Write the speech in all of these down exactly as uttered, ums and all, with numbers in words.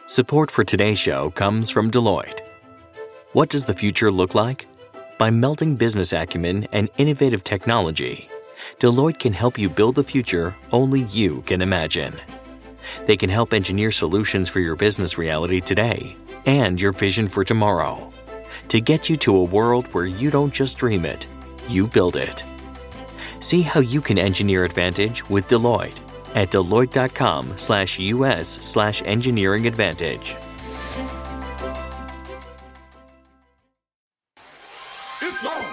Support for today's show comes from Deloitte. What does the future look like? By melding business acumen and innovative technology, Deloitte can help you build the future only you can imagine. They can help engineer solutions for your business reality today and your vision for tomorrow to get you to a world where you don't just dream it, you build it. See how you can engineer advantage with Deloitte at Deloitte.com slash US slash engineering advantage. It's on.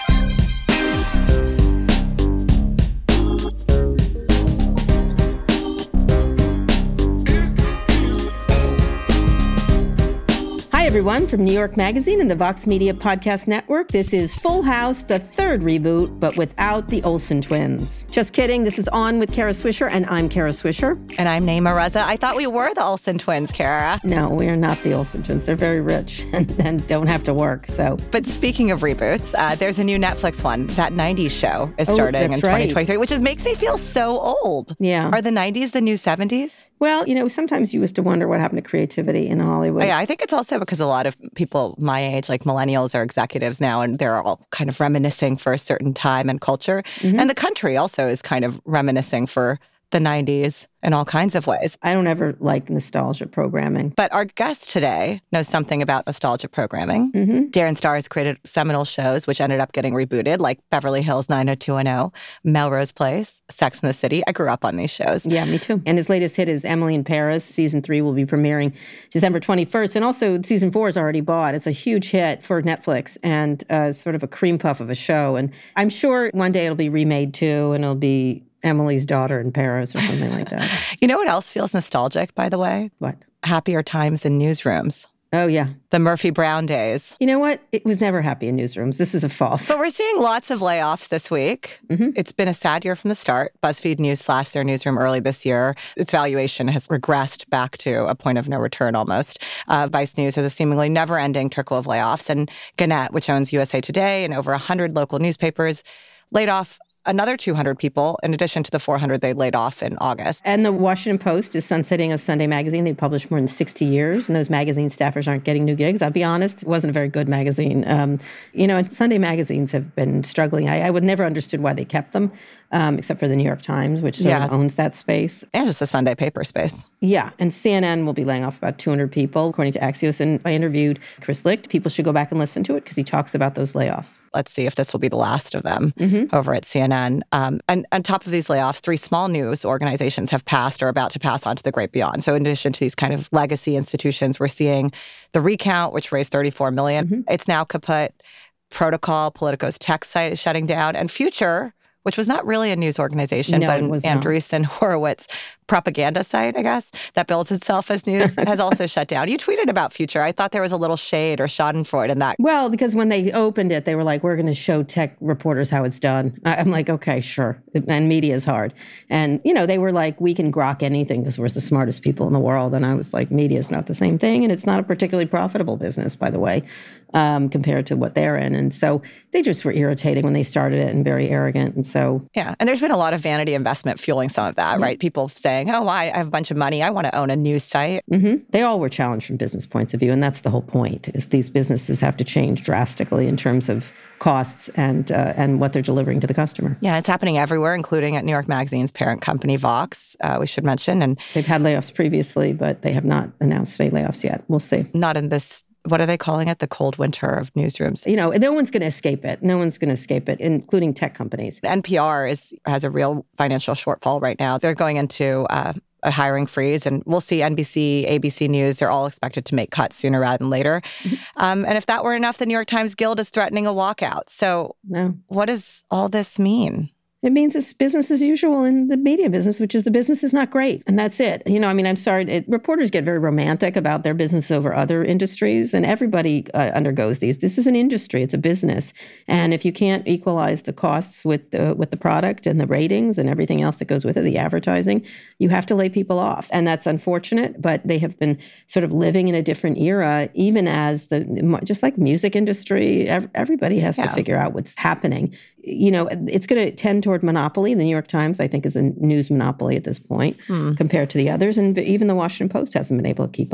Hi, everyone, from New York Magazine and the Vox Media Podcast Network. This is Full House, the third reboot, but without the Olsen twins. Just kidding. This is On with Kara Swisher, and I'm Kara Swisher. And I'm Naima Reza. I thought we were the Olsen twins, Kara. No, we are not the Olsen twins. They're very rich and, and don't have to work, so. But speaking of reboots, uh, there's a new Netflix one. That nineties show is Oh, starting in that's twenty twenty-three, right. which is, makes me feel so old. Yeah. Are the nineties the new seventies? Well, you know, sometimes you have to wonder what happened to creativity in Hollywood. Yeah, I think it's also because a lot of people my age, like millennials, are executives now, and they're all kind of reminiscing for a certain time and culture. Mm-hmm. And the country also is kind of reminiscing for the nineties in all kinds of ways. I don't ever like nostalgia programming. But our guest today knows something about nostalgia programming. Mm-hmm. Darren Star has created seminal shows which ended up getting rebooted, like Beverly Hills nine oh two one oh, Melrose Place, Sex and the City. I grew up on these shows. Yeah, me too. And his latest hit is Emily in Paris. Season three will be premiering December twenty-first. And also, season four is already bought. It's a huge hit for Netflix and uh, sort of a cream puff of a show. And I'm sure one day it'll be remade too, and it'll be Emily's Daughter in Paris or something like that. You know what else feels nostalgic, by the way? What? Happier times in newsrooms. Oh, yeah. The Murphy Brown days. You know what? It was never happy in newsrooms. This is a false. But we're seeing lots of layoffs this week. Mm-hmm. It's been a sad year from the start. BuzzFeed News slashed their newsroom early this year. Its valuation has regressed back to a point of no return almost. Uh, Vice News has a seemingly never-ending trickle of layoffs. And Gannett, which owns U S A Today and over one hundred local newspapers, laid off another two hundred people, in addition to the four hundred they laid off in August. And the Washington Post is sunsetting a Sunday magazine they published more than sixty years, and those magazine staffers aren't getting new gigs. I'll be honest, it wasn't a very good magazine. Um, you know, and Sunday magazines have been struggling. I, I would never understood why they kept them, um, except for the New York Times, which sort Yeah. of owns that space. And just the Sunday paper space. Yeah, and C N N will be laying off about two hundred people, according to Axios. And I interviewed Chris Licht. People should go back and listen to it because he talks about those layoffs. Let's see if this will be the last of them Mm-hmm. over at C N N. Um, and on top of these layoffs, three small news organizations have passed or are about to pass on to the great beyond. So in addition to these kind of legacy institutions, we're seeing The Recount, which raised thirty-four million dollars. Mm-hmm. It's now kaput. Protocol, Politico's tech site, is shutting down. And Future, which was not really a news organization, No, but it an was not. Andreessen Horowitz propaganda site, I guess, that builds itself as news, has also shut down. You tweeted about Future. I thought there was a little shade or schadenfreude in that. Well, because when they opened it, they were like, we're going to show tech reporters how it's done. I- I'm like, okay, sure. And media is hard. And, you know, they were like, we can grok anything because we're the smartest people in the world. And I was like, media is not the same thing. And it's not a particularly profitable business, by the way, um, compared to what they're in. And so they just were irritating when they started it and very arrogant. And so, Yeah. And there's been a lot of vanity investment fueling some of that, right? People saying, oh, I have a bunch of money. I want to own a news site. mhm, they all were challenged from business points of view. And that's the whole point, is these businesses have to change drastically in terms of costs and uh, and what they're delivering to the customer. Yeah, it's happening everywhere, including at New York Magazine's parent company, Vox, uh, we should mention. And They've had layoffs previously, but they have not announced any layoffs yet. We'll see. not in this, what are they calling it? The cold winter of newsrooms. You know, no one's going to escape it. No one's going to escape it, including tech companies. N P R is has a real financial shortfall right now. They're going into uh, a hiring freeze, and we'll see N B C, A B C News, they're all expected to make cuts sooner rather than later. Um, and if that were enough, the New York Times Guild is threatening a walkout. So No. what does all this mean? It means it's business as usual in the media business, which is the business is not great. And that's it. You know, I mean, I'm sorry. It, reporters get very romantic about their business over other industries, and everybody uh, undergoes these. This is an industry. It's a business. And if you can't equalize the costs with the, with the product and the ratings and everything else that goes with it, the advertising, you have to lay people off. And that's unfortunate, but they have been sort of living in a different era, even as the, just like music industry, ev- everybody has Yeah. to figure out what's happening. You know, it's going to tend toward monopoly. The New York Times, I think, is a news monopoly at this point Hmm. compared to the others. And even the Washington Post hasn't been able to keep up.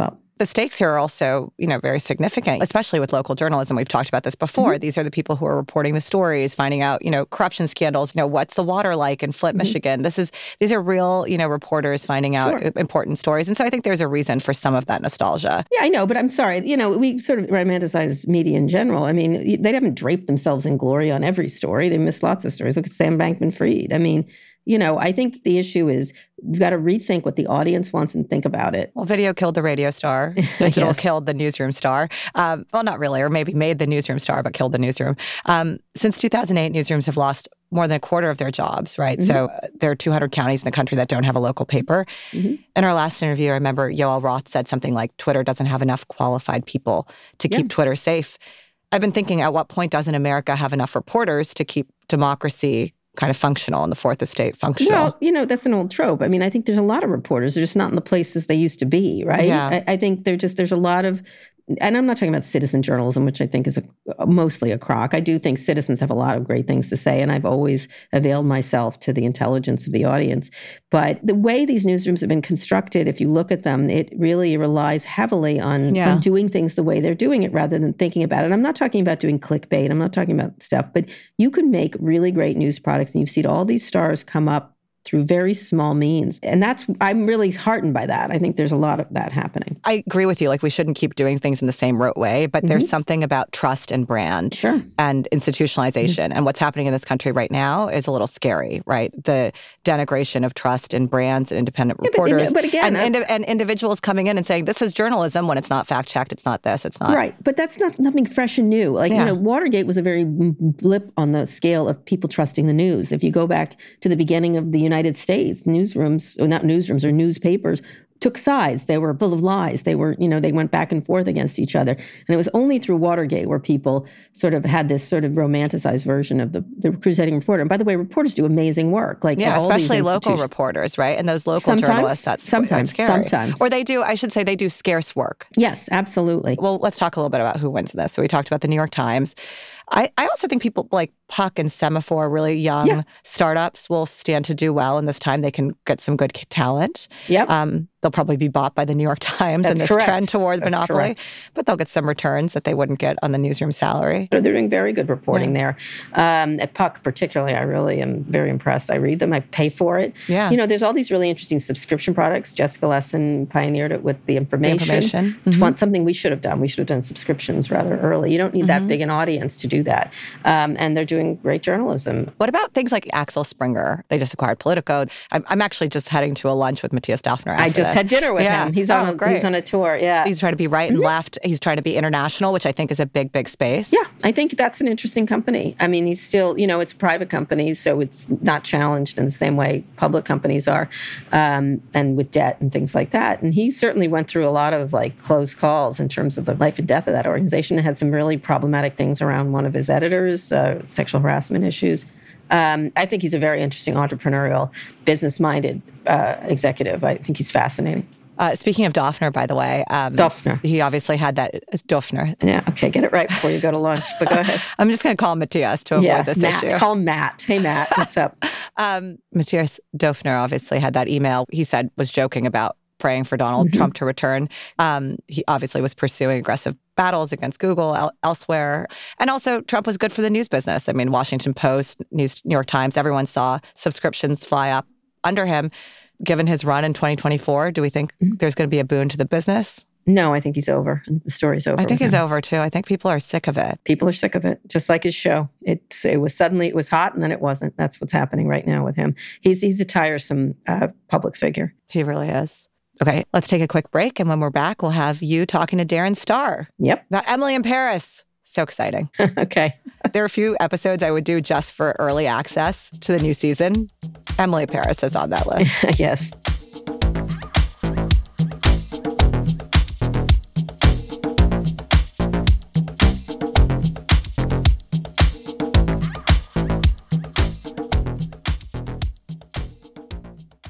the stakes here are also, you know, very significant, especially with local journalism. We've talked about this before. Mm-hmm. These are the people who are reporting the stories, finding out, you know, corruption scandals, you know, what's the water like in Flint, mm-hmm. Michigan? This is, these are real, you know, reporters finding out sure. important stories. And so I think there's a reason for some of that nostalgia. Yeah, I know, but I'm sorry. You know, we sort of romanticize media in general. I mean, they haven't draped themselves in glory on every story. They missed lots of stories. Look at Sam Bankman-Fried. I mean, you know, I think the issue is we've got to rethink what the audience wants and think about it. Well, video killed the radio star. Digital yes. killed the newsroom star. Um, well, not really, or maybe made the newsroom star, but killed the newsroom. Um, since two thousand eight, newsrooms have lost more than a quarter of their jobs, right? Mm-hmm. So uh, there are two hundred counties in the country that don't have a local paper. Mm-hmm. In our last interview, I remember Yoel Roth said something like, Twitter doesn't have enough qualified people to keep yeah. Twitter safe. I've been thinking, at what point doesn't America have enough reporters to keep democracy kind of functional and the fourth estate functional? Well, you know, that's an old trope. I mean, I think there's a lot of reporters. They're just not in the places they used to be, right? Yeah. I, I think they're just, there's a lot of, and I'm not talking about citizen journalism, which I think is a, mostly a crock. I do think citizens have a lot of great things to say, and I've always availed myself to the intelligence of the audience. But the way these newsrooms have been constructed, if you look at them, it really relies heavily on, yeah. on doing things the way they're doing it rather than thinking about it. I'm not talking about doing clickbait. I'm not talking about stuff, but you can make really great news products, and you've seen all these stars come up through very small means. And that's, I'm really heartened by that. I think there's a lot of that happening. I agree with you. Like, we shouldn't keep doing things in the same rote way, but mm-hmm. there's something about trust and brand sure. and institutionalization. Mm-hmm. And what's happening in this country right now is a little scary, right? The denigration of trust in brands and independent yeah, reporters. But, but again, and, indi- and individuals coming in and saying, this is journalism, when it's not fact-checked, it's not this, it's not. Right. But that's not nothing fresh and new. Like, yeah. you know, Watergate was a very blip on the scale of people trusting the news. If you go back to the beginning of the United States, newsrooms, or not newsrooms, or newspapers took sides. They were full of lies. They were, you know, they went back and forth against each other. And it was only through Watergate where people sort of had this sort of romanticized version of the, the crusading reporter. And by the way, reporters do amazing work. Like, yeah, all especially these local reporters, right? And those local sometimes, journalists, that's sometimes, that's scary. Sometimes. Or they do, I should say, they do scarce work. Yes, absolutely. Well, let's talk a little bit about who wins this. So we talked about the New York Times. I, I also think people like Puck and Semaphore, really young yeah. startups, will stand to do well in this time. They can get some good talent. Yep. Um, they'll probably be bought by the New York Times That's in this correct. trend toward That's monopoly. Correct. But they'll get some returns that they wouldn't get on the newsroom salary. They're doing very good reporting yeah. there. Um, at Puck particularly, I really am very impressed. I read them. I pay for it. Yeah. You know, there's all these really interesting subscription products. Jessica Lessin pioneered it with the information. The information. It's mm-hmm. one, something we should have done. We should have done subscriptions rather early. You don't need mm-hmm. that big an audience to do that. Um, and they're doing great journalism. What about things like Axel Springer? They just acquired Politico. I'm, I'm actually just heading to a lunch with Matthias Döpfner after I just this. had dinner with yeah. him. He's oh, on a, great. he's on a tour. Yeah. He's trying to be right and mm-hmm. left. He's trying to be international, which I think is a big, big space. Yeah, I think that's an interesting company. I mean, he's still, you know, it's a private company, so it's not challenged in the same way public companies are, um, and with debt and things like that. And he certainly went through a lot of like close calls in terms of the life and death of that organization. It had some really problematic things around one of his editors, uh, sexual harassment issues. Um, I think he's a very interesting entrepreneurial, business-minded uh, executive. I think he's fascinating. Uh, speaking of Döpfner, by the way. Um, Döpfner. He obviously had that. It's Döpfner. Yeah, okay, get it right before you go to lunch, but go ahead. I'm just going to call him Matthias to avoid yeah, this Matt. issue. Call him Matt. Hey, Matt, what's up? um, Matthias Döpfner obviously had that email. He said, was joking about praying for Donald mm-hmm. Trump to return. Um, he obviously was pursuing aggressive battles against Google el- elsewhere. And also, Trump was good for the news business. I mean, Washington Post, News, New York Times, everyone saw subscriptions fly up under him. Given his run in twenty twenty-four, do we think mm-hmm. there's going to be a boon to the business? No, I think he's over. I think the story's over. I think he's him. over, too. I think people are sick of it. People are sick of it, just like his show. It's, it was suddenly, it was hot, and then it wasn't. That's what's happening right now with him. He's, he's a tiresome uh, public figure. He really is. Okay, let's take a quick break. And when we're back, we'll have you talking to Darren Star. Yep. About Emily in Paris. So exciting. Okay. There are a few episodes I would do just for early access to the new season. Emily in Paris is on that list. Yes.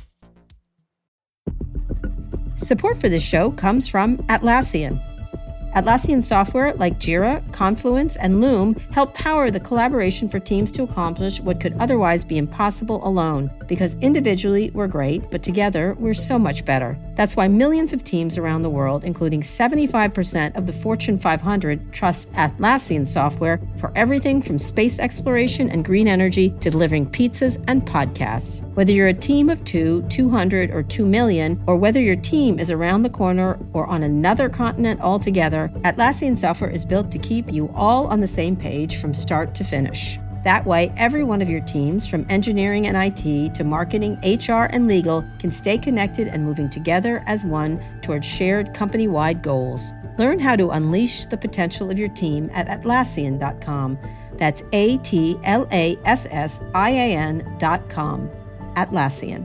Support for this show comes from Atlassian. Atlassian software like Jira, Confluence, and Loom help power the collaboration for teams to accomplish what could otherwise be impossible alone. Because individually, we're great, but together, we're so much better. That's why millions of teams around the world, including seventy-five percent of the Fortune five hundred, trust Atlassian software for everything from space exploration and green energy to delivering pizzas and podcasts. Whether you're a team of two, two hundred, or two million, or whether your team is around the corner or on another continent altogether, Atlassian software is built to keep you all on the same page from start to finish. That way, every one of your teams, from engineering and I T to marketing, H R, and legal, can stay connected and moving together as one towards shared company-wide goals. Learn how to unleash the potential of your team at Atlassian dot com. That's A T L A S S I A N dot com. Atlassian.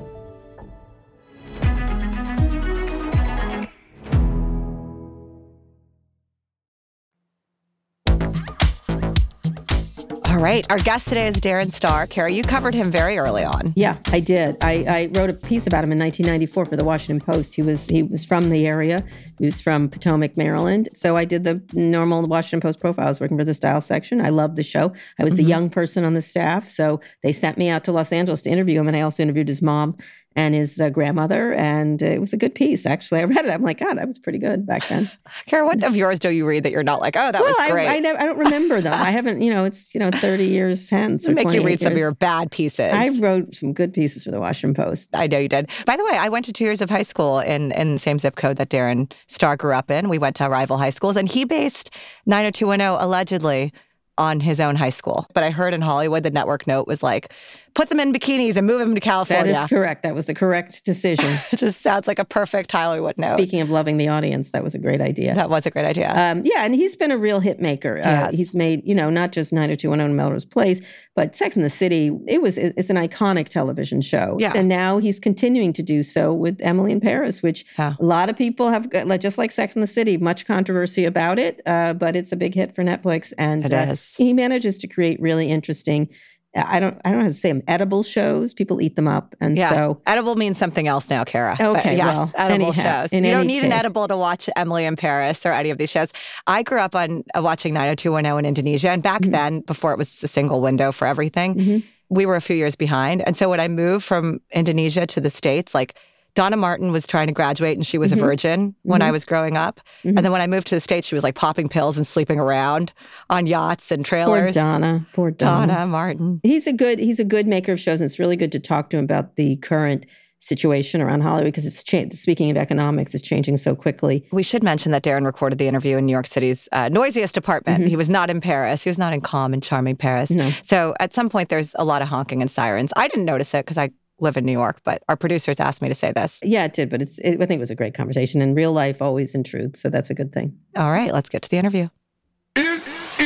All right. Our guest today is Darren Star. Kara, you covered him very early on. Yeah, I did. I, I wrote a piece about him in nineteen ninety-four for the Washington Post. He was he was from the area. He was from Potomac, Maryland. So I did the normal Washington Post profile. I was working for the style section. I loved the show. I was mm-hmm. the young person on the staff. So they sent me out to Los Angeles to interview him. And I also interviewed his mom and his uh, grandmother. And uh, it was a good piece, actually. I read it. I'm like, God, that was pretty good back then. Kara, what of yours do you read that you're not like, oh, that well, was great? I, I, never, I don't remember them. I haven't, you know, it's, you know, thirty years hence. Or make you read years. some of your bad pieces. I wrote some good pieces for the Washington Post. I know you did. By the way, I went to two years of high school in, in the same zip code that Darren Star grew up in. We went to rival high schools, and he based nine oh two one oh allegedly on his own high school. But I heard in Hollywood, the network note was like, put them in bikinis and move them to California. That is correct. That was the correct decision. It just sounds like a perfect Hollywood note. Speaking of loving the audience, that was a great idea. That was a great idea. Um, yeah, and he's been a real hit maker. Uh, he's made, you know, not just nine oh two one oh and Melrose Place, but Sex and the City. It was it's an iconic television show. Yeah. And now he's continuing to do so with Emily in Paris, which yeah. a lot of people have, like, just like Sex and the City, much controversy about it, uh, but it's a big hit for Netflix. And it uh, is. He manages to create really interesting, I don't I don't know how to say them, edible shows. People eat them up. And yeah. so edible means something else now, Kara. Okay, but yes, well, edible anyhow, shows. You don't need case. an edible to watch Emily in Paris or any of these shows. I grew up on uh, watching nine oh two one oh in Indonesia. And back mm-hmm. then, before it was a single window for everything, mm-hmm. we were a few years behind. And so when I moved from Indonesia to the States, like Donna Martin was trying to graduate and she was mm-hmm. a virgin when mm-hmm. I was growing up. Mm-hmm. And then when I moved to the States, she was like popping pills and sleeping around on yachts and trailers. Poor Donna. Poor Donna. Donna Martin. He's a good he's a good maker of shows, and it's really good to talk to him about the current situation around Hollywood, because it's cha- speaking of economics, it's changing so quickly. We should mention that Darren recorded the interview in New York City's uh, noisiest apartment. Mm-hmm. He was not in Paris. He was not in calm and charming Paris. No. So at some point, there's a lot of honking and sirens. I didn't notice it because I live in New York, but our producers asked me to say this. Yeah, it did, but it's. It, I think it was a great conversation. In real life, always in truth, so that's a good thing. All right, let's get to the interview. It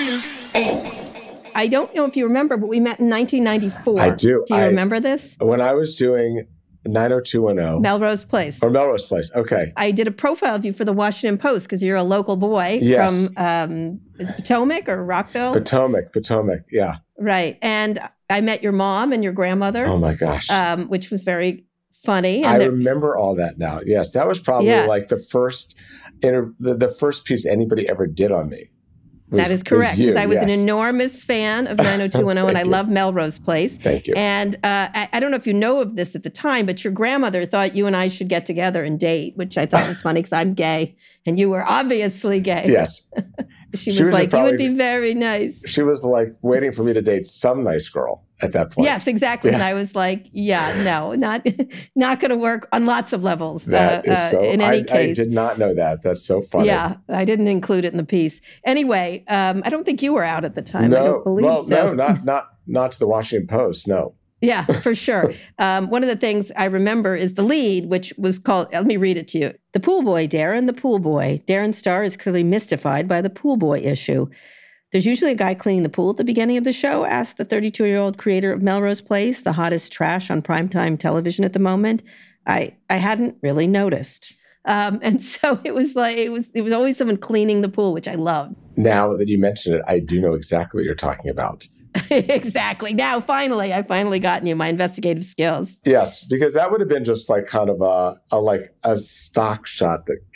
is on. I don't know if you remember, but we met in nineteen ninety-four. I do. Do you I, remember this? When I was doing nine oh two one oh. Melrose Place. Or Melrose Place, okay. I did a profile of you for the Washington Post because you're a local boy yes. from, um, is it Potomac or Rockville? Potomac, Potomac, yeah. Right. And I met your mom and your grandmother. Oh, my gosh. Um, which was very funny. And I there, remember all that now. Yes, that was probably yeah. like the first inter- the, the first piece anybody ever did on me. Was, that is correct, because I was yes. an enormous fan of nine oh two one oh, and I love Melrose Place. Thank you. And uh, I, I don't know if you know of this at the time, but your grandmother thought you and I should get together and date, which I thought was funny because I'm gay, and you were obviously gay. Yes. she, was she was like, probably, you would be very nice. She was like waiting for me to date some nice girl at that point. Yes, exactly. Yeah. And I was like, yeah, no, not not going to work on lots of levels. That uh, is so, uh, in any I, case. I did not know that. That's so funny. Yeah, I didn't include it in the piece. Anyway, um, I don't think you were out at the time. No, I don't believe well, so. no, not not not to the Washington Post. No. Yeah, for sure. Um, one of the things I remember is the lead, which was called, let me read it to you. The Pool Boy, Darren, the Pool Boy. Darren Star is clearly mystified by the Pool Boy issue. There's usually a guy cleaning the pool at the beginning of the show, asked the thirty-two-year-old creator of Melrose Place, the hottest trash on primetime television at the moment. I I hadn't really noticed. Um, and so it was like, it was it was always someone cleaning the pool, which I loved. Now that you mention it, I do know exactly what you're talking about. Exactly. Now, finally, I finally gotten you my investigative skills. Yes, because that would have been just like kind of a, a like a stock shot that get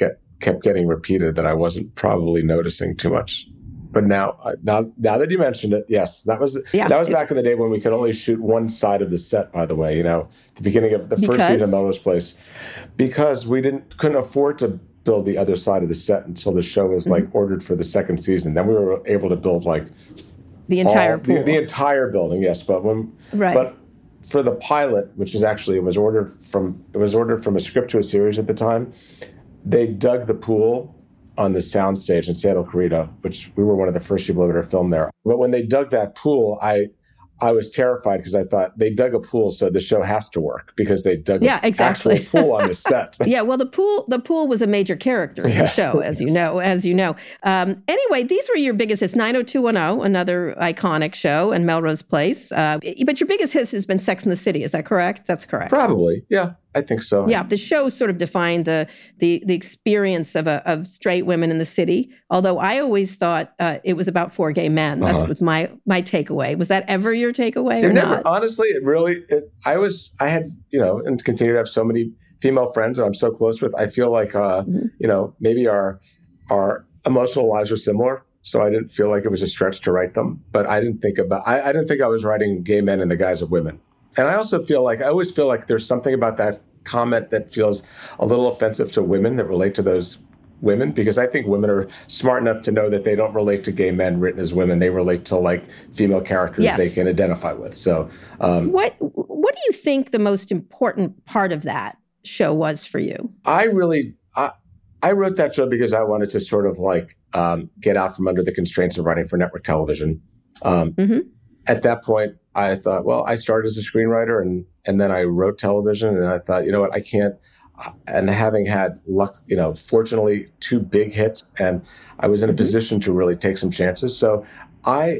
kept getting repeated that I wasn't probably noticing too much. But now, now, now that you mentioned it, yes, that was yeah, that was back in the day when we could only shoot one side of the set. By the way, you know, the beginning of the first season of Melrose Place, because we didn't couldn't afford to build the other side of the set until the show was like mm-hmm. ordered for the second season. Then we were able to build like the entire all, pool. The, the entire building. Yes, but when right. but for the pilot, which is actually it was ordered from it was ordered from a script to a series at the time. They dug the pool on the soundstage in Santa Clarita, which we were one of the first people ever to film there. But when they dug that pool, I I was terrified because I thought they dug a pool, so the show has to work because they dug yeah, an exactly. actual pool on the set. yeah, well, the pool the pool was a major character in yes, the show, as yes. you know. As you know. Um, anyway, these were your biggest hits. nine oh two one oh, another iconic show, and Melrose Place. Uh, but your biggest hit has been Sex and the City. Is that correct? That's correct. Probably, yeah. I think so. Yeah, the show sort of defined the the the experience of a, of straight women in the city. Although I always thought uh, it was about four gay men. That uh-huh. was my my takeaway. Was that ever your takeaway? It or never. Not? Honestly, it really. It, I was. I had you know, and continue to have so many female friends that I'm so close with. I feel like uh, mm-hmm. you know, maybe our our emotional lives are similar. So I didn't feel like it was a stretch to write them. But I didn't think about. I, I didn't think I was writing gay men in the guise of women. And I also feel like, I always feel like there's something about that comment that feels a little offensive to women that relate to those women, because I think women are smart enough to know that they don't relate to gay men written as women. They relate to like female characters yes. they can identify with. So um, what what do you think the most important part of that show was for you? I really, I, I wrote that show because I wanted to sort of like um, get out from under the constraints of writing for network television. Um, mm-hmm. At that point, I thought, well, I started as a screenwriter and and then I wrote television, and I thought, you know what, I can't. And having had luck, you know, fortunately, two big hits, and I was in a mm-hmm. position to really take some chances. So I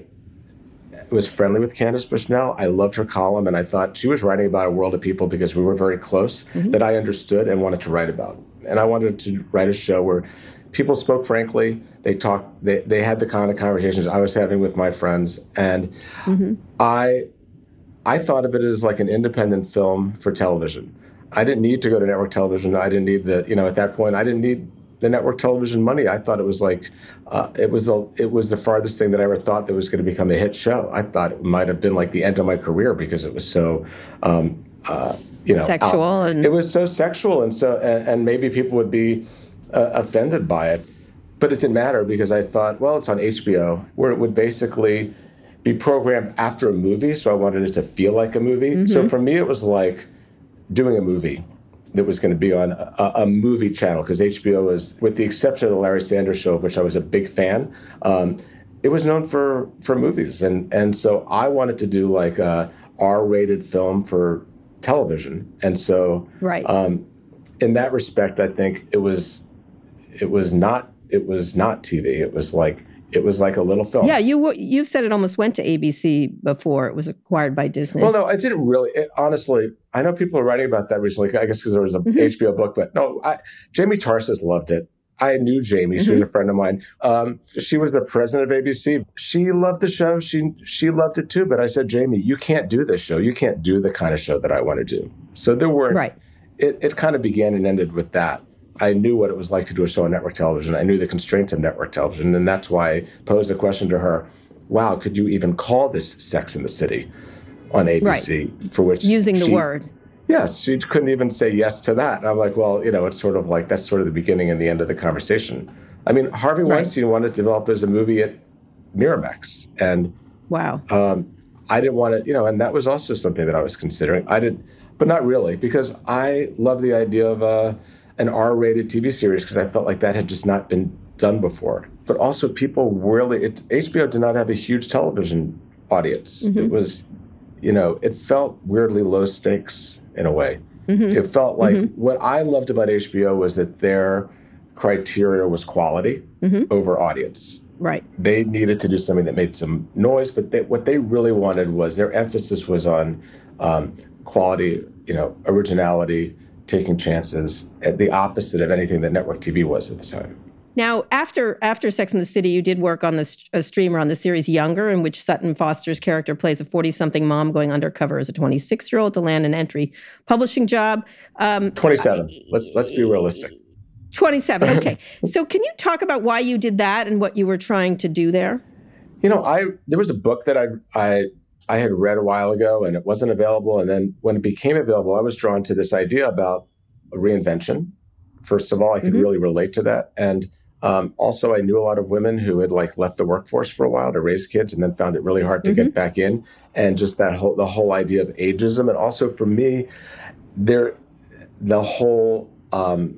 was friendly with Candace Bushnell. I loved her column, and I thought she was writing about a world of people because we were very close mm-hmm. that I understood and wanted to write about. And I wanted to write a show where people spoke frankly. They talked. They they had the kind of conversations I was having with my friends, and mm-hmm. I I thought of it as like an independent film for television. I didn't need to go to network television. I didn't need the, you know, at that point, I didn't need the network television money. I thought it was like, uh, it was a, it was the farthest thing that I ever thought that was going to become a hit show. I thought it might have been like the end of my career because it was so, um, uh, you know, sexual. Uh, and- it was so sexual, and so, and, and maybe people would be uh, offended by it, but it didn't matter because I thought, well, it's on H B O, where it would basically be programmed after a movie. So I wanted it to feel like a movie. Mm-hmm. So for me, it was like doing a movie that was going to be on a, a movie channel, because H B O was, with the exception of the Larry Sanders Show, of which I was a big fan, um, it was known for, for movies. And, and so I wanted to do like a R-rated film for television. And so right. um, in that respect, I think it was, it was not, it was not T V. It was like, It was like a little film. Yeah, you you've said it almost went to A B C before it was acquired by Disney. Well, no, I didn't really. It, honestly, I know people are writing about that recently, I guess because there was a mm-hmm. H B O book. But no, I, Jamie Tarses loved it. I knew Jamie. She mm-hmm. was a friend of mine. Um, she was the president of A B C. She loved the show. She she loved it too. But I said, Jamie, you can't do this show. You can't do the kind of show that I want to do. So there weren't. Right. It, it kind of began and ended with that. I knew what it was like to do a show on network television. I knew the constraints of network television. And that's why I posed the question to her, wow, could you even call this Sex in the City on A B C? Right. For which using the she, word. Yes, she couldn't even say yes to that. And I'm like, well, you know, it's sort of like, that's sort of the beginning and the end of the conversation. I mean, Harvey right. Weinstein wanted to develop as a movie at Miramax. And wow, um, I didn't want to, you know, and that was also something that I was considering. I didn't, but not really, because I love the idea of a, an R-rated T V series, because I felt like that had just not been done before. But also people really, it, H B O did not have a huge television audience. Mm-hmm. It was, you know, it felt weirdly low stakes in a way. Mm-hmm. It felt like mm-hmm. what I loved about H B O was that their criteria was quality mm-hmm. over audience. Right. They needed to do something that made some noise, but they, what they really wanted was, their emphasis was on um, quality, you know, originality, taking chances, at the opposite of anything that network T V was at the time. Now, after after Sex and the City, you did work on this a streamer on the series Younger, in which Sutton Foster's character plays a forty-something mom going undercover as a twenty-six-year-old to land an entry publishing job. Um, twenty-seven. I, let's let's be realistic. twenty-seven. Okay. So can you talk about why you did that and what you were trying to do there? You know, I there was a book that I I I had read a while ago and it wasn't available. And then when it became available, I was drawn to this idea about reinvention. First of all, I could mm-hmm. really relate to that. And um, also, I knew a lot of women who had like left the workforce for a while to raise kids and then found it really hard to mm-hmm. get back in. And just that whole the whole idea of ageism. And also for me, there the whole um,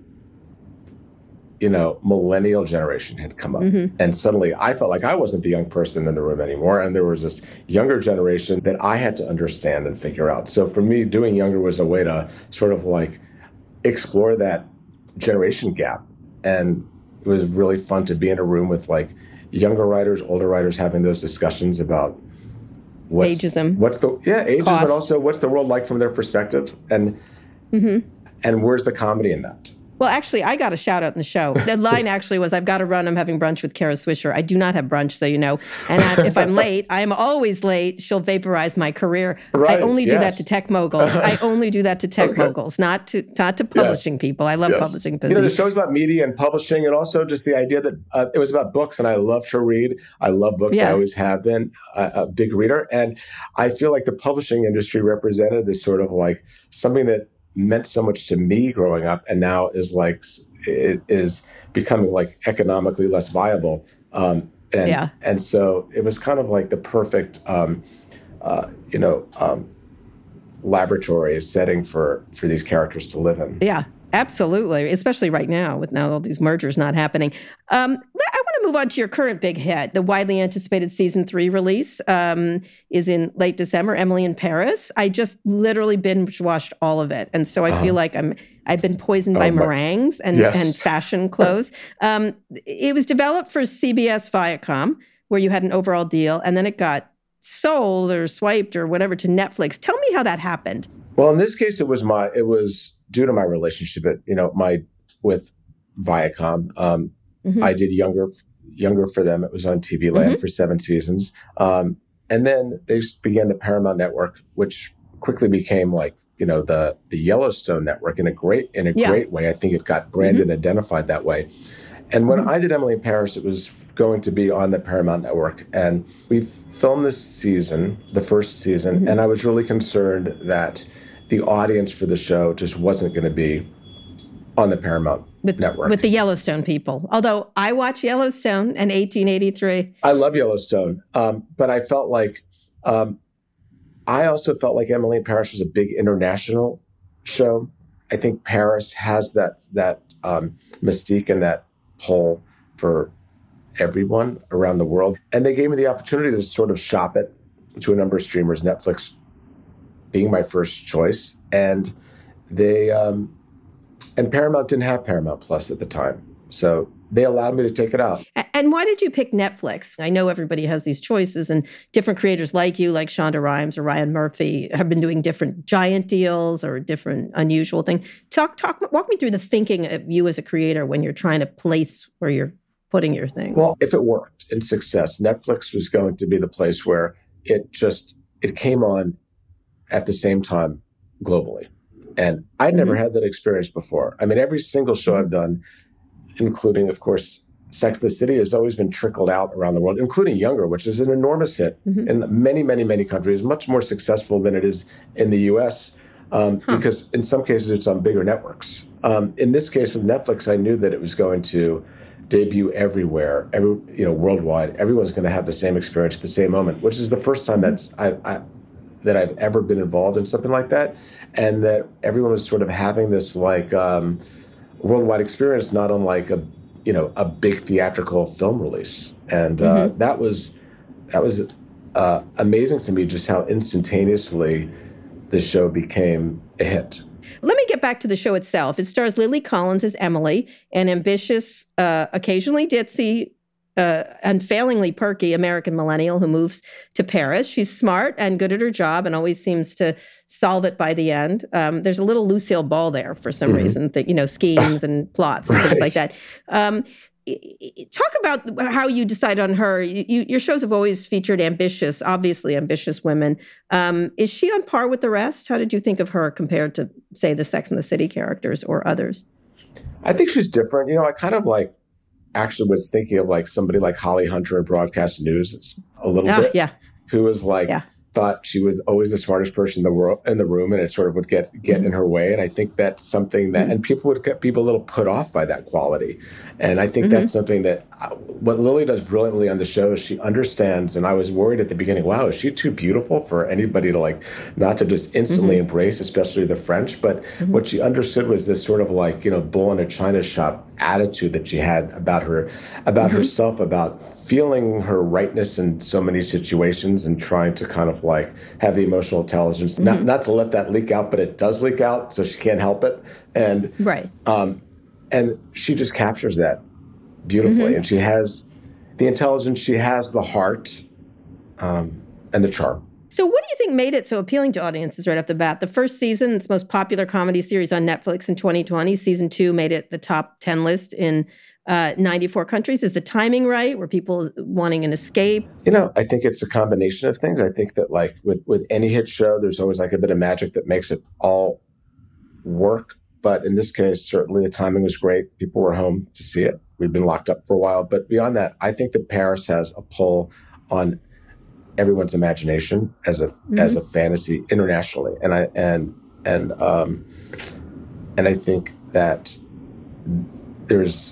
you know, millennial generation had come up. Mm-hmm. And suddenly I felt like I wasn't the young person in the room anymore. And there was this younger generation that I had to understand and figure out. So for me, doing younger was a way to sort of like explore that generation gap. And it was really fun to be in a room with like younger writers, older writers having those discussions about what's, ageism. What's the, yeah, ageism, Cost. But also what's the world like from their perspective? And, mm-hmm. and where's the comedy in that? Well, actually, I got a shout out in the show. The line actually was, I've got to run. I'm having brunch with Kara Swisher. I do not have brunch, so you know. And I, if I'm late, I'm always late. She'll vaporize my career. Right, I only yes. do that to tech moguls. I only do that to tech okay. moguls, not to not to publishing yes. people. I love yes. publishing business. You know, the show's about media and publishing, and also just the idea that uh, it was about books, and I love to read. I love books. Yeah. I always have been a, a big reader. And I feel like the publishing industry represented this sort of like something that meant so much to me growing up, and now is like it is becoming like economically less viable. Um, and yeah. and so it was kind of like the perfect, um, uh, you know, um, laboratory setting for for these characters to live in. Yeah, absolutely. Especially right now with now all these mergers not happening. Um, I want to move on to your current big hit. The widely anticipated season three release um, is in late December, Emily in Paris. I just literally binge watched all of it. And so I uh-huh. feel like I'm, I've been poisoned oh, by my, meringues and, yes. and fashion clothes. um, it was developed for C B S Viacom, where you had an overall deal, and then it got sold or swiped or whatever to Netflix. Tell me how that happened. Well, in this case, it was my, it was due to my relationship, at, you know, my, with Viacom. Um, mm-hmm. I did younger, younger for them. It was on T V Land mm-hmm. for seven seasons. Um, and then they began the Paramount Network, which quickly became like, you know, the, the Yellowstone network in a great, in a yeah. great way. I think it got branded mm-hmm. and identified that way. And when mm-hmm. I did Emily in Paris, it was going to be on the Paramount Network. And we filmed this season, the first season, mm-hmm. and I was really concerned that the audience for the show just wasn't going to be on the Paramount with, Network. With the Yellowstone people. Although I watch Yellowstone in eighteen eighty-three. I love Yellowstone. Um, but I felt like, um, I also felt like Emily in Paris was a big international show. I think Paris has that, that um, mystique and that pull for everyone around the world. And they gave me the opportunity to sort of shop it to a number of streamers, Netflix being my first choice. And they, um, and Paramount didn't have Paramount Plus at the time. So they allowed me to take it out. And why did you pick Netflix? I know everybody has these choices, and different creators like you, like Shonda Rhimes or Ryan Murphy, have been doing different giant deals or different unusual thing. Talk, talk, walk me through the thinking of you as a creator when you're trying to place where you're putting your things. Well, if it worked in success, Netflix was going to be the place where it just, it came on at the same time globally. And I'd never mm-hmm. had that experience before. I mean, every single show I've done, including, of course, Sex and the City, has always been trickled out around the world, including Younger, which is an enormous hit mm-hmm. in many, many, many countries, much more successful than it is in the U S, um, huh. because in some cases it's on bigger networks. Um, in this case with Netflix, I knew that it was going to debut everywhere, every you know, worldwide. Everyone's going to have the same experience at the same moment, which is the first time that's I, I, that I've ever been involved in something like that, and that everyone was sort of having this like um, worldwide experience, not unlike a you know a big theatrical film release, and uh, mm-hmm. that was that was uh, amazing to me, just how instantaneously the show became a hit. Let me get back to the show itself. It stars Lily Collins as Emily, an ambitious, uh, occasionally ditzy, uh, unfailingly perky American millennial who moves to Paris. She's smart and good at her job and always seems to solve it by the end. Um, there's a little Lucille Ball there for some mm-hmm. reason, that, you know, schemes and plots and right. things like that. Um, Talk about how you decide on her. You, your shows have always featured ambitious, obviously ambitious women. Um, is she on par with the rest? How did you think of her compared to, say, the Sex and the City characters or others? I think she's different. You know, I kind of like actually was thinking of like somebody like Holly Hunter in broadcast news a little oh, bit, yeah. who was like, yeah. thought she was always the smartest person in the world in the room, and it sort of would get get mm-hmm. in her way. And I think that's something that, mm-hmm. and people would get people a little put off by that quality. And I think mm-hmm. that's something that uh, what Lily does brilliantly on the show is she understands. And I was worried at the beginning, wow, is she too beautiful for anybody to like, not to just instantly mm-hmm. embrace, especially the French. But mm-hmm. what she understood was this sort of like, you know, bull in a china shop attitude that she had about her, about mm-hmm. herself, about feeling her rightness in so many situations and trying to kind of like have the emotional intelligence, mm-hmm. not not to let that leak out, but it does leak out, so she can't help it. And right. um, and she just captures that beautifully. Mm-hmm. And she has the intelligence, she has the heart, um, and the charm. So what do you think made it so appealing to audiences right off the bat? The first season, its most popular comedy series on Netflix in twenty twenty. Season two made it the top ten list in uh, ninety-four countries. Is the timing right? Were people wanting an escape? You know, I think it's a combination of things. I think that like with, with any hit show, there's always like a bit of magic that makes it all work. But in this case, certainly the timing was great. People were home to see it. We'd been locked up for a while. But beyond that, I think that Paris has a pull on everyone's imagination as a mm-hmm. as a fantasy internationally, and I and and um, and I think that there's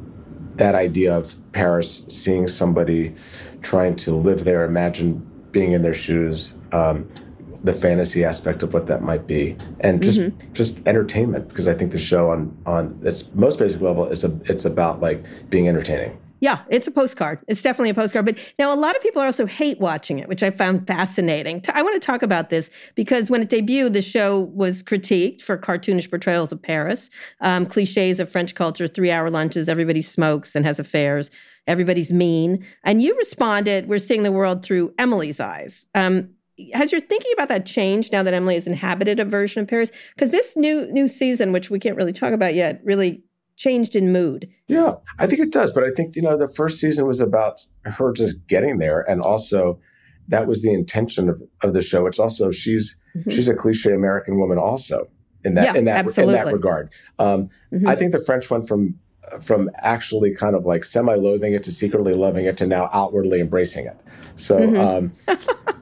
that idea of Paris, seeing somebody trying to live there, imagine being in their shoes, um, the fantasy aspect of what that might be, and just mm-hmm. just entertainment. Because I think the show on on its most basic level is a it's about like being entertaining. Yeah, it's a postcard. It's definitely a postcard. But now a lot of people also hate watching it, which I found fascinating. I want to talk about this because when it debuted, the show was critiqued for cartoonish portrayals of Paris, um, cliches of French culture, three-hour lunches, everybody smokes and has affairs, everybody's mean. And you responded, we're seeing the world through Emily's eyes. Um, has your thinking about that changed now that Emily has inhabited a version of Paris? Because this new new season, which we can't really talk about yet, really changed in mood. Yeah, I think it does. But I think, you know, the first season was about her just getting there. And also that was the intention of, of the show. It's also, she's mm-hmm. she's a cliche American woman also in that, yeah, in that, absolutely. in that regard. Um, mm-hmm. I think the French went from, from actually kind of like semi-loathing it to secretly loving it to now outwardly embracing it. So mm-hmm. um,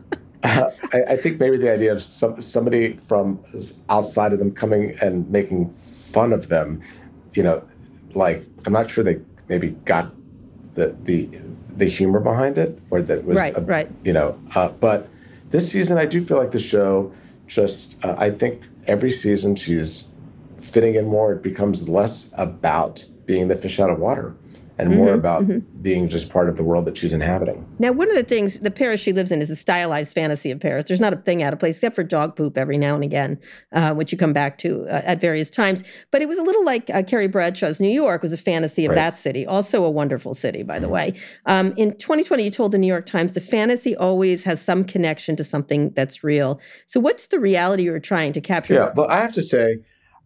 uh, I, I think maybe the idea of some, somebody from outside of them coming and making fun of them, you know, like, I'm not sure they maybe got the the the humor behind it, or that it was, right, a, right. you know. Uh, but this season, I do feel like the show just, uh, I think every season she's fitting in more. It becomes less about being the fish out of water and mm-hmm, more about mm-hmm. being just part of the world that she's inhabiting. Now, one of the things, the Paris she lives in is a stylized fantasy of Paris. There's not a thing out of place, except for dog poop every now and again, uh, which you come back to uh, at various times. But it was a little like uh, Carrie Bradshaw's New York was a fantasy of right. that city, also a wonderful city, by the way. Um, in twenty twenty, you told the New York Times, the fantasy always has some connection to something that's real. So what's the reality you're trying to capture? Yeah, but I have to say,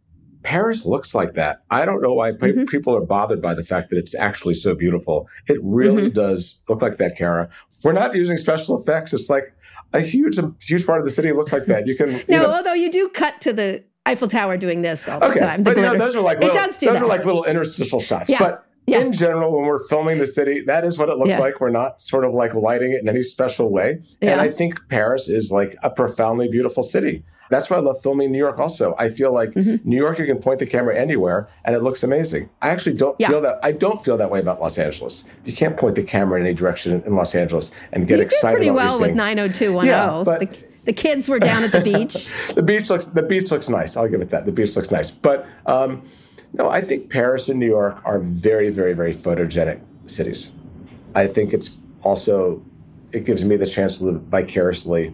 Paris looks like that. I don't know why mm-hmm. people are bothered by the fact that it's actually so beautiful. It really mm-hmm. does look like that, Kara. We're not using special effects. It's like a huge, a huge part of the city looks like that. You can you no, know, although you do cut to the Eiffel Tower doing this all the okay, time. But you know, those are like little, it does do those that. are like little interstitial shots. Yeah. But yeah. in general, when we're filming the city, that is what it looks yeah. like. We're not sort of like lighting it in any special way. Yeah. And I think Paris is like a profoundly beautiful city. That's why I love filming New York also. I feel like mm-hmm. New York, you can point the camera anywhere and it looks amazing. I actually don't yeah. feel that. I don't feel that way about Los Angeles. You can't point the camera in any direction in Los Angeles and get you excited did pretty about well with nine oh two one oh. Yeah, but the, the kids were down at the beach. the beach looks the beach looks nice. I'll give it that. The beach looks nice. But um, no, I think Paris and New York are very, very, very photogenic cities. I think it's also, it gives me the chance to live vicariously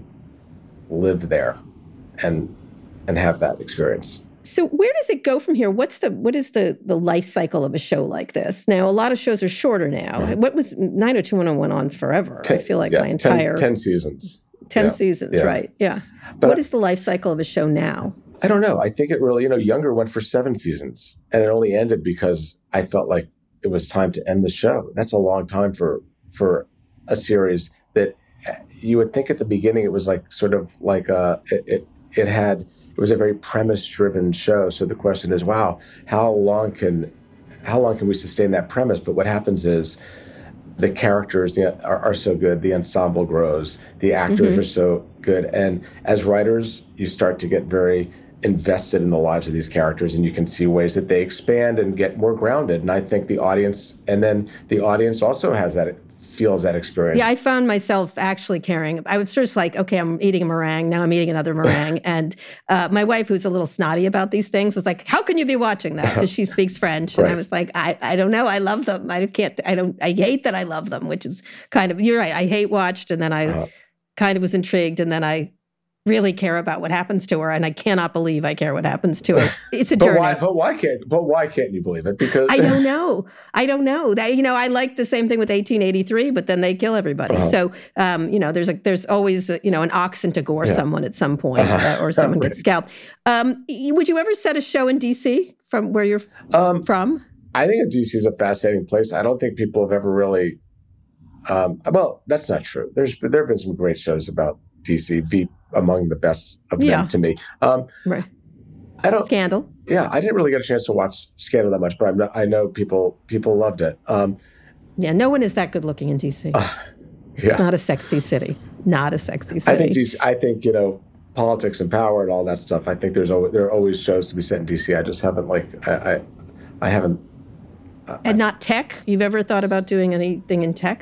live there and and have that experience. So where does it go from here? What's the what is the the life cycle of a show like this? Now, a lot of shows are shorter now. Mm-hmm. What was nine oh two one oh went on forever? Ten, I feel like yeah, my entire... ten, ten seasons. ten yeah. seasons, yeah. right. Yeah. But what I, is the life cycle of a show now? I don't know. I think it really, you know, Younger went for seven seasons and it only ended because I felt like it was time to end the show. That's a long time for for a series that you would think at the beginning it was like sort of like a... It, it, it had it was a very premise-driven show. So the question is, wow, how long can how long can we sustain that premise? But what happens is the characters are, are so good, the ensemble grows, the actors mm-hmm. are so good, and as writers, you start to get very invested in the lives of these characters, and you can see ways that they expand and get more grounded. And I think the audience, and then the audience also has that, feels that experience. Yeah, I found myself actually caring. I was just like, okay, I'm eating a meringue. Now I'm eating another meringue. and uh, my wife, who's a little snotty about these things, was like, how can you be watching that? Because she speaks French. And right. I was like, I, I don't know. I love them. I can't, I don't, I hate that I love them, which is kind of, you're right. I hate watched. And then I uh, kind of was intrigued. And then I really care about what happens to her, and I cannot believe I care what happens to her. It's a but journey. Why, but why can't? But why can't you believe it? Because I don't know. I don't know. That you know, I like the same thing with eighteen eighty-three, but then they kill everybody. Uh-huh. So, um, you know, there's a there's always a, you know an oxen to gore yeah. someone at some point, uh-huh. uh, or someone right. gets scalped. Um, would you ever set a show in D C from where you're um, from? I think D C is a fascinating place. I don't think people have ever really. Um, well, that's not true. There's there have been some great shows about D C, Veep among the best of yeah. them to me. Um, right. I don't Scandal. Yeah, I didn't really get a chance to watch Scandal that much, but I'm not, I know people people loved it. Um, yeah, no one is that good looking in D C. Uh, yeah. It's not a sexy city. Not a sexy city. I think D C, I think you know politics and power and all that stuff. I think there's always, there are always shows to be set in D C. I just haven't like I I, I haven't. Uh, and not tech. You've ever thought about doing anything in tech?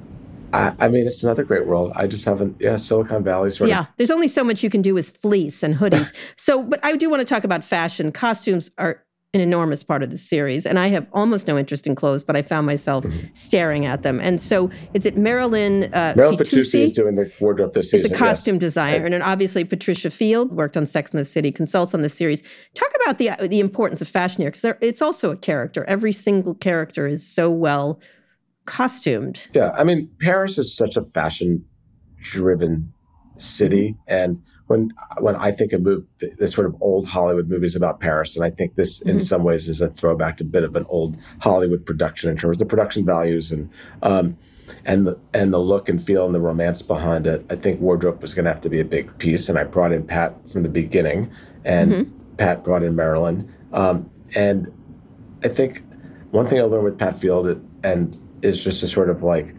I, I mean, it's another great world. I just haven't, yeah, Silicon Valley sort yeah, of. Yeah, there's only so much you can do with fleece and hoodies. so, but I do want to talk about fashion. Costumes are an enormous part of the series, and I have almost no interest in clothes, but I found myself mm-hmm. staring at them. And so, is it Marilyn uh, Marilyn Fitoussi is doing the wardrobe this season. Is the costume yes. designer, and, and then obviously Patricia Field worked on Sex and the City, consults on the series. Talk about the the importance of fashion here, because it's also a character. Every single character is so well costumed. Yeah, I mean, Paris is such a fashion-driven city, and when when I think of move, the, the sort of old Hollywood movies about Paris, and I think this mm-hmm. in some ways is a throwback to a bit of an old Hollywood production in terms of the production values and um, and the and the look and feel and the romance behind it. I think wardrobe was going to have to be a big piece, and I brought in Pat from the beginning, and mm-hmm. Pat brought in Marilyn, um, and I think one thing I learned with Pat Field and is just to sort of like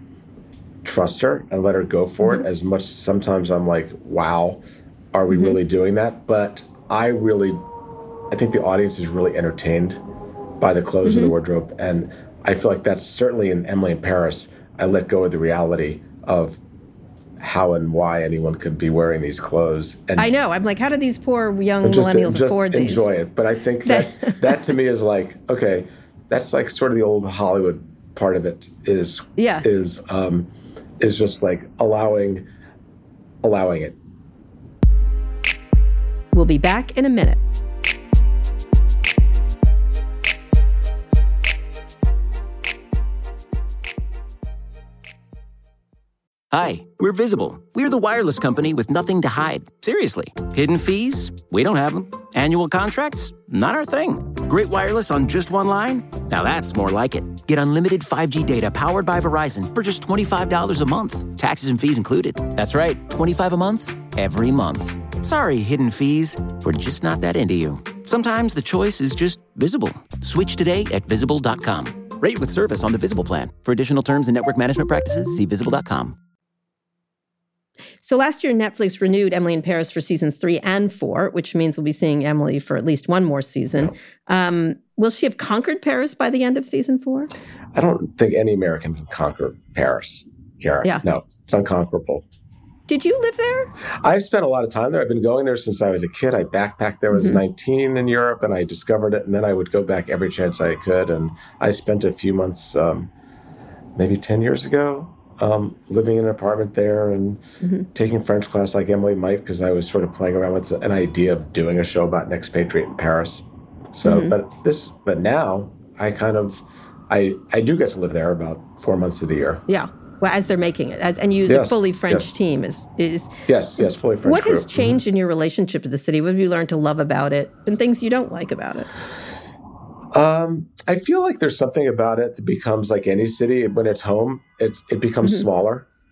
trust her and let her go for mm-hmm. it as much. Sometimes I'm like, wow, are we mm-hmm. really doing that? But I really, I think the audience is really entertained by the clothes mm-hmm. and the wardrobe. And I feel like that's certainly in Emily in Paris. I let go of the reality of how and why anyone could be wearing these clothes. And I know. I'm like, how do these poor young just, millennials just afford these? Enjoy it. But I think that's, that to me is like, okay, that's like sort of the old Hollywood part of it is yeah. is um, is just like allowing allowing it. We'll be back in a minute. Hi, we're Visible. We're the wireless company with nothing to hide. Seriously. Hidden fees? We don't have them. Annual contracts? Not our thing. Great wireless on just one line? Now that's more like it. Get unlimited five G data powered by Verizon for just twenty-five dollars a month. Taxes and fees included. That's right, twenty-five dollars a month, every month. Sorry, hidden fees. We're just not that into you. Sometimes the choice is just Visible. Switch today at visible dot com. Rate with service on the Visible plan. For additional terms and network management practices, see visible dot com. So last year, Netflix renewed Emily in Paris for seasons three and four, which means we'll be seeing Emily for at least one more season. Um, will she have conquered Paris by the end of season four? I don't think any American can conquer Paris, Kara. Yeah. No, it's unconquerable. Did you live there? I've spent a lot of time there. I've been going there since I was a kid. I backpacked there. I was mm-hmm. nineteen in Europe, and I discovered it. And then I would go back every chance I could. And I spent a few months, um, maybe ten years ago, Um, living in an apartment there and mm-hmm. taking French class like Emily might, because I was sort of playing around with an idea of doing a show about an expatriate in Paris. So, mm-hmm. but this, but now I kind of, I I do get to live there about four months of the year. Yeah, well, as they're making it, as and use yes, a fully French yes. team is is yes, yes, fully French. What group. has changed mm-hmm. in your relationship to the city? What have you learned to love about it, and things you don't like about it? Um, I feel like there's something about it that becomes like any city when it's home. It's it becomes mm-hmm. smaller.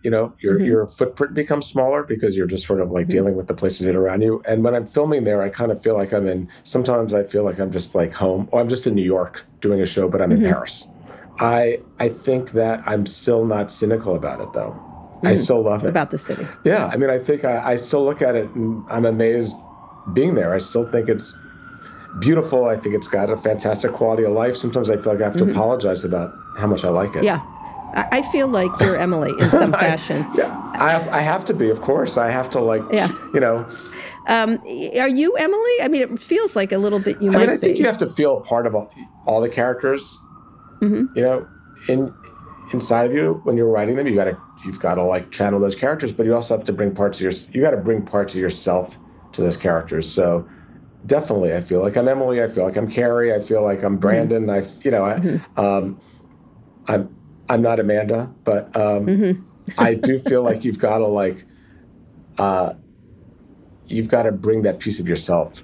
you know, your Mm-hmm. your footprint becomes smaller because you're just sort of like mm-hmm. dealing with the places that are around you. And when I'm filming there, I kind of feel like I'm in, sometimes I feel like I'm just like home, or I'm just in New York doing a show, but I'm mm-hmm. in Paris. I I think that I'm still not cynical about it, though. Mm-hmm. I still love it. About the city. Yeah. I mean, I think I, I still look at it and I'm amazed being there. I still think it's beautiful. I think it's got a fantastic quality of life. Sometimes I feel like I have to mm-hmm. apologize about how much I like it. Yeah. I feel like you're Emily in some fashion. I, yeah, I have, I have to be, of course. I have to, like, yeah. you know. Um, are you Emily? I mean, it feels like a little bit you I might mean, I think be. you have to feel part of all, all the characters, mm-hmm. you know, in inside of you when you're writing them. You got to, you've got to, like, channel those characters, but you also have to bring parts of your, you got to bring parts of yourself to those characters. So definitely, I feel like I'm Emily. I feel like I'm Carrie. I feel like I'm Brandon. Mm-hmm. I, you know, I, mm-hmm. um, I'm. I'm not Amanda, but um, mm-hmm. I do feel like you've got to like, uh, you've got to bring that piece of yourself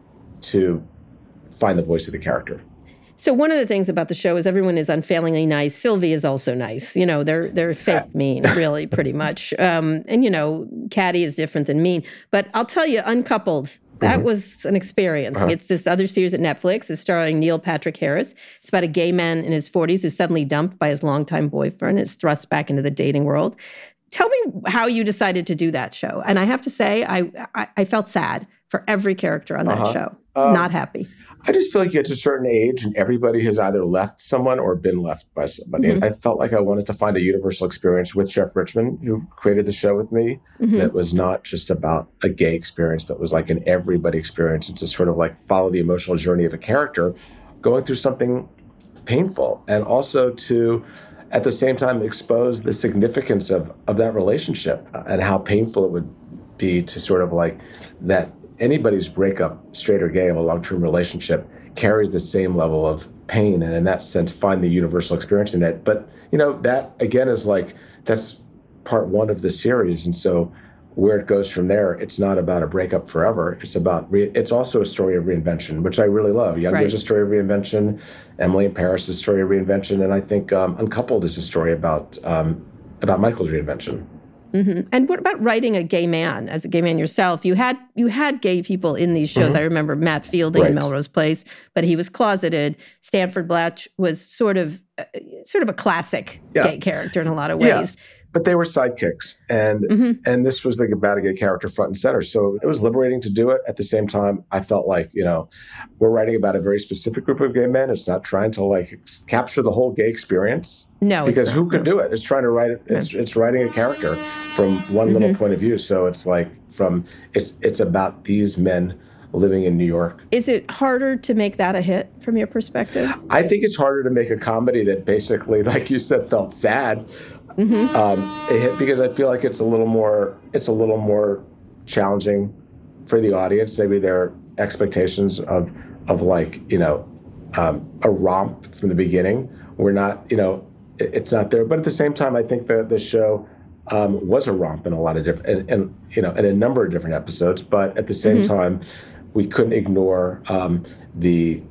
to find the voice of the character. So one of the things about the show is everyone is unfailingly nice. Sylvie is also nice. You know, they're they're fake mean, really, pretty much. Um, and you know, Caddy is different than mean. But I'll tell you, Uncoupled. That mm-hmm. was an experience. Uh-huh. It's this other series at Netflix. It's starring Neil Patrick Harris. It's about a gay man in his forties who's suddenly dumped by his longtime boyfriend and is thrust back into the dating world. Tell me how you decided to do that show. And I have to say, I I, I felt sad for every character on that uh-huh. show. Um, Not happy. I just feel like you get to a certain age and everybody has either left someone or been left by somebody. Mm-hmm. And I felt like I wanted to find a universal experience with Jeff Richman, who created the show with me, mm-hmm. that was not just about a gay experience, but was like an everybody experience, and to sort of like follow the emotional journey of a character going through something painful, and also to, at the same time, expose the significance of, of that relationship and how painful it would be to sort of like that anybody's breakup, straight or gay, of a long-term relationship carries the same level of pain, and in that sense, find the universal experience in it. But, you know, that, again, is like, that's part one of the series. And so where it goes from there, it's not about a breakup forever. It's about, re- it's also a story of reinvention, which I really love. Younger is right. a story of reinvention. Emily in Paris is a story of reinvention. And I think um, Uncoupled is a story about um, about Michael's reinvention. Mm-hmm. And what about writing a gay man? As a gay man yourself, you had you had gay people in these shows. Mm-hmm. I remember Matt Fielding right. in Melrose Place, but he was closeted. Stanford Blatch was sort of uh, sort of a classic yeah. gay character in a lot of ways. Yeah. But they were sidekicks, and mm-hmm. and this was like about a gay character front and center. So it was liberating to do it. At the same time, I felt like, you know, we're writing about a very specific group of gay men. It's not trying to like ex- capture the whole gay experience. No, because who could do it? It's trying to write it. It's it's writing a character from one mm-hmm. little point of view. So it's like from it's it's about these men living in New York. Is it harder to make that a hit from your perspective? I think it's harder to make a comedy that basically, like you said, felt sad. Mm-hmm. Um, it hit because I feel like it's a little more, it's a little more challenging for the audience. Maybe their expectations of, of like, you know, um, a romp from the beginning. We're not, you know, it, it's not there. But at the same time, I think that the show um, was a romp in a lot of different, and, and you know, in a number of different episodes. But at the same mm-hmm. time, we couldn't ignore um, the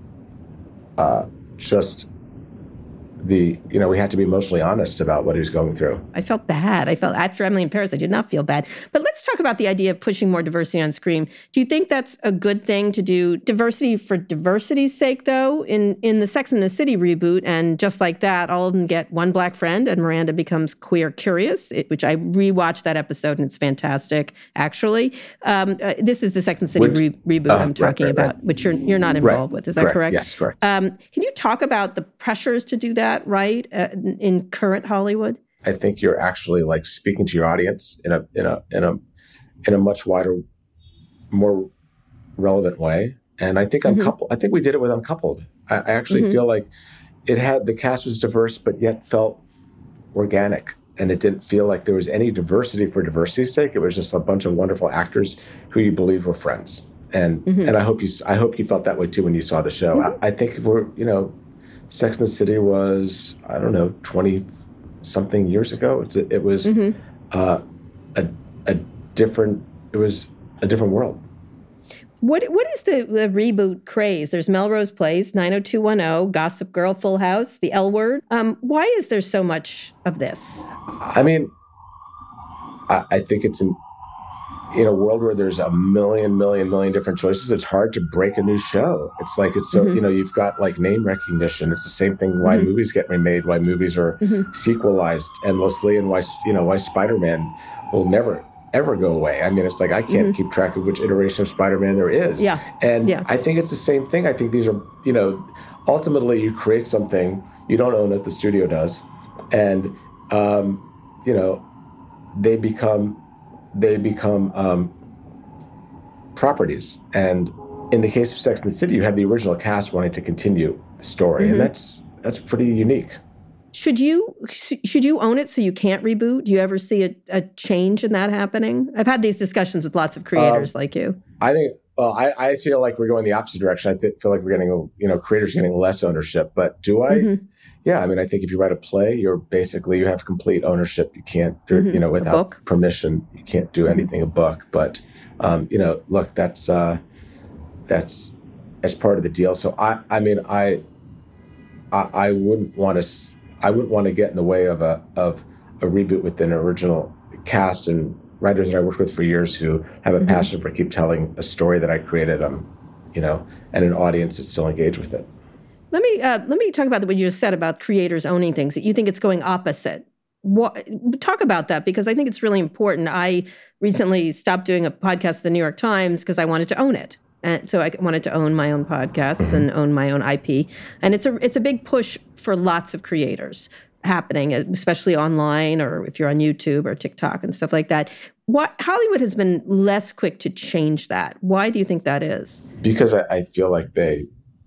uh, just. The, you know, we had to be emotionally honest about what he was going through. I felt bad. I felt, after Emily in Paris, I did not feel bad. But let's talk about the idea of pushing more diversity on screen. Do you think that's a good thing to do? Diversity for diversity's sake, though, in, in the Sex and the City reboot, and just like that, all of them get one black friend, and Miranda becomes queer curious, it, which I rewatched that episode, and it's fantastic, actually. Um, uh, this is the Sex and the City which, re- reboot uh, I'm talking right, right, about, right. which you're you're not involved right. with. Is that correct? correct? Yes, correct. Um, can you talk about the pressures to do that? Right, uh, in current Hollywood? I think you're actually like speaking to your audience in a in a in a in a much wider, more relevant way. And I think mm-hmm. Uncoupled. I think we did it with Uncoupled. I, I actually mm-hmm. feel like it had the cast was diverse, but yet felt organic, and it didn't feel like there was any diversity for diversity's sake. It was just a bunch of wonderful actors who you believed were friends. And mm-hmm. and I hope you I hope you felt that way too when you saw the show. Mm-hmm. I, I think we're you know. Sex and the City was, I don't know, twenty-something years ago. It's a, it was mm-hmm. uh, a a different, it was a different world. What What is the, the reboot craze? There's Melrose Place, nine oh two one oh, Gossip Girl, Full House, The L Word. Um, why is there so much of this? I mean, I, I think it's an, in a world where there's a million, million, million different choices, it's hard to break a new show. It's like, it's so, mm-hmm. you know, you've got like name recognition. It's the same thing why mm-hmm. movies get remade, why movies are mm-hmm. sequelized endlessly, and why, you know, why Spider-Man will never, ever go away. I mean, it's like, I can't mm-hmm. keep track of which iteration of Spider-Man there is. Yeah. And yeah. I think it's the same thing. I think these are, you know, ultimately you create something, you don't own it, the studio does. And, um, you know, they become, they become um, properties. And in the case of Sex and the City, you have the original cast wanting to continue the story. Mm-hmm. And that's that's pretty unique. Should you should you own it so you can't reboot? Do you ever see a, a change in that happening? I've had these discussions with lots of creators um, like you. I think, well, I, I feel like we're going the opposite direction. I th- feel like we're getting, you know, creators getting less ownership. But do I? Mm-hmm. Yeah, I mean, I think if you write a play, you're basically, you have complete ownership. You can't, mm-hmm. you know, without permission, you can't do anything, mm-hmm. a book. But, um, you know, look, that's, uh, that's, that's part of the deal. So I, I mean, I, I, I wouldn't want to, I wouldn't want to get in the way of a, of a reboot with an original cast and writers that I worked with for years who have a mm-hmm. passion for keep telling a story that I created, um, you know, and an audience that's still engaged with it. Let me uh, let me talk about what you just said about creators owning things. You think it's going opposite. What, talk about that, because I think it's really important. I recently stopped doing a podcast at the New York Times because I wanted to own it. And so I wanted to own my own podcasts mm-hmm. and own my own I P. And it's a it's a big push for lots of creators happening, especially online or if you're on YouTube or TikTok and stuff like that. What, Hollywood has been less quick to change that. Why do you think that is? Because I, I feel like they...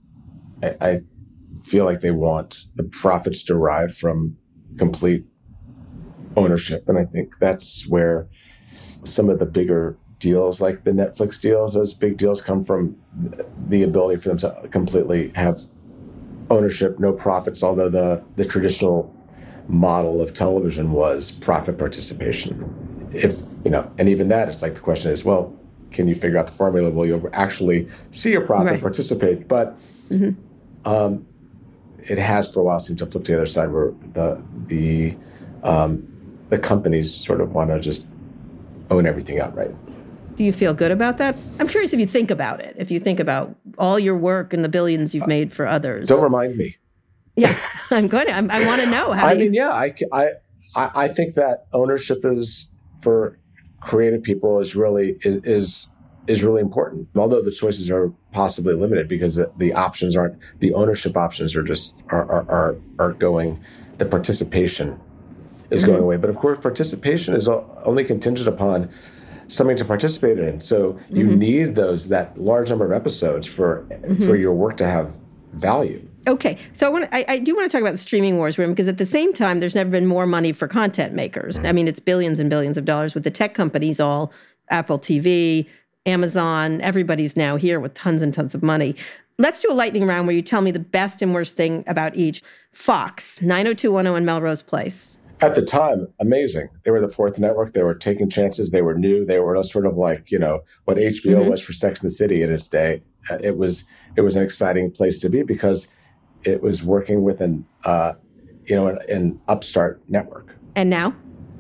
I, I feel like they want the profits derived from complete ownership. And I think that's where some of the bigger deals, like the Netflix deals, those big deals come from the ability for them to completely have ownership, no profits, although the, the traditional model of television was profit participation. If, you know, and even that, it's like the question is, well, can you figure out the formula? Will you actually see a profit right. participate? But mm-hmm. Um, it has for a while seemed to flip to the other side where the the um, the companies sort of want to just own everything outright. Do you feel good about that? I'm curious if you think about it, if you think about all your work and the billions you've uh, made for others. Don't remind me. Yeah, I'm going to. I'm, I want to know how I you... mean, yeah, I, I, I think that ownership is, for creative people, is really is, is is really important. Although the choices are possibly limited because the, the options aren't, the ownership options are just, are, are, are, are going, the participation is mm-hmm. going away. But of course, participation is only contingent upon something to participate in. So you mm-hmm. need those, that large number of episodes for, mm-hmm. for your work to have value. Okay, so I want I, I do want to talk about the streaming wars, room, because at the same time, there's never been more money for content makers. Mm-hmm. I mean, it's billions and billions of dollars with the tech companies, all Apple T V, Amazon, everybody's now here with tons and tons of money. Let's do a lightning round where you tell me the best and worst thing about each. Fox, nine oh two one oh and Melrose Place. At the time, amazing. They were the fourth network. They were taking chances. They were new. They were sort of like, you know, what H B O mm-hmm. was for Sex and the City in its day. It was it was an exciting place to be because it was working with an, uh, you know, an, an upstart network. And now?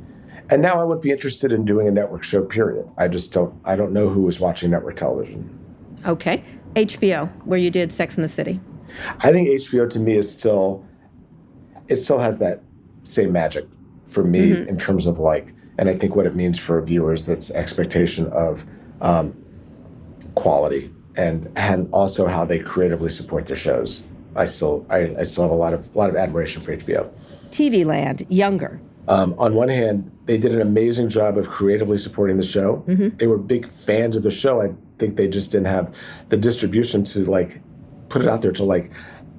And now I would be interested in doing a network show, period. I just don't, I don't know who was watching network television. Okay. H B O, where you did Sex and the City. I think H B O to me is still, it still has that same magic for me mm-hmm. in terms of like, and I think what it means for viewers, that's expectation of um, quality and, and also how they creatively support their shows. I still, I, I still have a lot of, a lot of admiration for H B O. T V Land, Younger. Um, on one hand, they did an amazing job of creatively supporting the show. Mm-hmm. They were big fans of the show. I think they just didn't have the distribution to like put it out there to like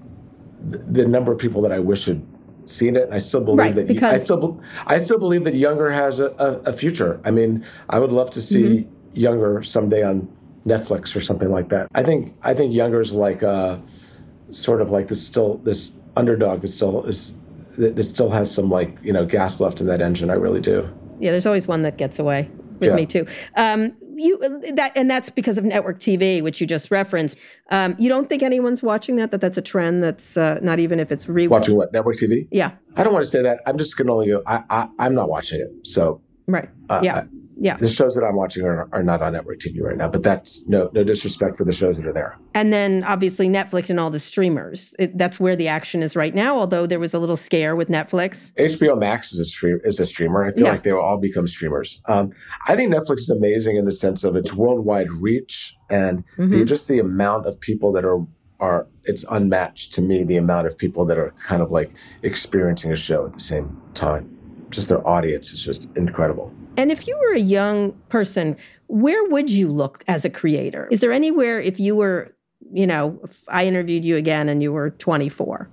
th- the number of people that I wish had seen it. And I still believe right, that because... I still I still believe that Younger has a, a, a future. I mean, I would love to see mm-hmm. Younger someday on Netflix or something like that. I think I think Younger's like uh, sort of like this still this underdog that still is. That still has some like, you know, gas left in that engine. I really do. Yeah, there's always one that gets away with yeah. me too. Um, you that and that's because of network T V, which you just referenced. Um, you don't think anyone's watching that? That that's a trend. That's uh, not even if it's re watching what network T V. Yeah, I don't want to say that. I'm just gonna only go. I, I I'm not watching it. So Right. Uh, yeah. I, Yeah. The shows that I'm watching are, are not on network T V right now, but that's no no disrespect for the shows that are there. And then obviously Netflix and all the streamers. It, that's where the action is right now, although there was a little scare with Netflix. H B O Max is a, stream, is a streamer. I feel Yeah. like they will all become streamers. Um, I think Netflix is amazing in the sense of its worldwide reach and Mm-hmm. the, just the amount of people that are, are, it's unmatched to me, the amount of people that are kind of like experiencing a show at the same time. Just their audience is just incredible. And if you were a young person, where would you look as a creator? Is there anywhere, if you were, you know, if I interviewed you again and you were twenty-four?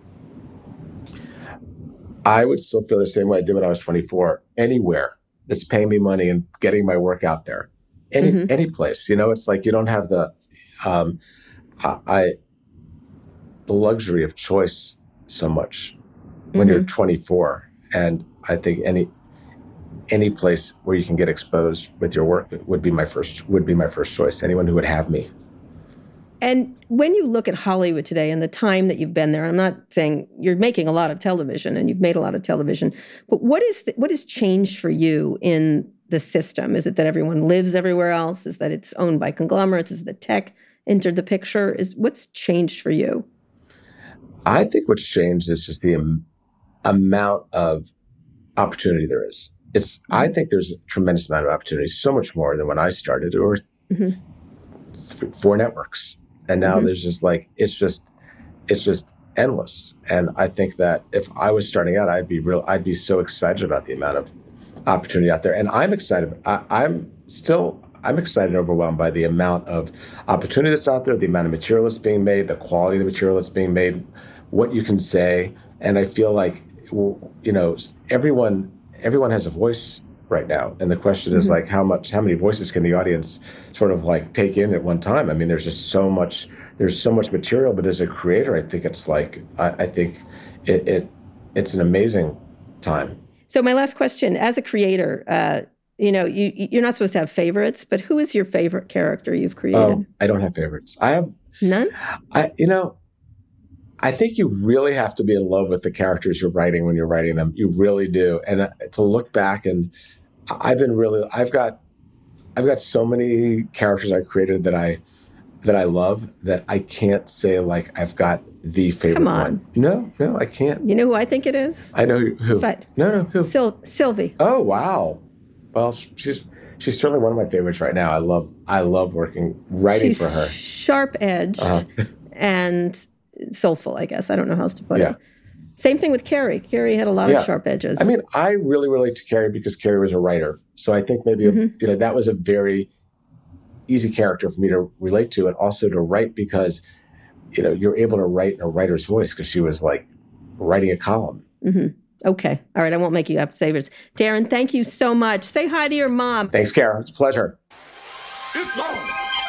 I would still feel the same way I did when I was twenty-four. Anywhere that's paying me money and getting my work out there. Any Mm-hmm. any place. You know, it's like you don't have the um, I, I the luxury of choice so much when Mm-hmm. you're twenty-four. And I think any any place where you can get exposed with your work would be my first would be my first choice. Anyone who would have me. And when you look at Hollywood today and the time that you've been there, I'm not saying you're making a lot of television and you've made a lot of television, but what is the, what has changed for you in the system? Is it that everyone lives everywhere else? Is that it's owned by conglomerates? Is the tech entered the picture? Is what's changed for you? I think what's changed is just the am- amount of opportunity there is. It's mm-hmm. I think there's a tremendous amount of opportunity, so much more than when I started, or mm-hmm. th- four networks. And now mm-hmm. there's just like, it's just, it's just endless. And I think that if I was starting out, I'd be real, I'd be so excited about the amount of opportunity out there. And I'm excited. I, I'm still, I'm excited and overwhelmed by the amount of opportunity that's out there, the amount of material that's being made, the quality of the material that's being made, what you can say. And I feel like, you know, everyone, everyone has a voice right now. And the question is mm-hmm. like, how much, how many voices can the audience sort of like take in at one time? I mean, there's just so much, there's so much material, but as a creator, I think it's like, I, I think it, it, it's an amazing time. So my last question, as a creator, uh, you know, you, you're not supposed to have favorites, but who is your favorite character you've created? Oh, I don't have favorites. I have none. I, you know, I think you really have to be in love with the characters you're writing when you're writing them. You really do. And to look back, and I've been really, I've got, I've got so many characters I created that I, that I love that I can't say like I've got the favorite Come on. one. No, no, I can't. You know who I think it is? I know who. who. But no, no, who? Syl- Sylvie. Oh, wow. Well, she's she's certainly one of my favorites right now. I love I love working writing she's for her. Sharp edge uh-huh. and soulful, I guess. I don't know how else to put yeah. it. Same thing with Carrie. Carrie had a lot yeah. of sharp edges. I mean, I really relate to Carrie because Carrie was a writer. So I think maybe, mm-hmm. you know, that was a very easy character for me to relate to, and also to write because, you know, you're able to write in a writer's voice because she was like writing a column. Mm-hmm. Okay. All right. I won't make you have favorites. Darren, thank you so much. Say hi to your mom. Thanks, Kara. It's a pleasure. It's on.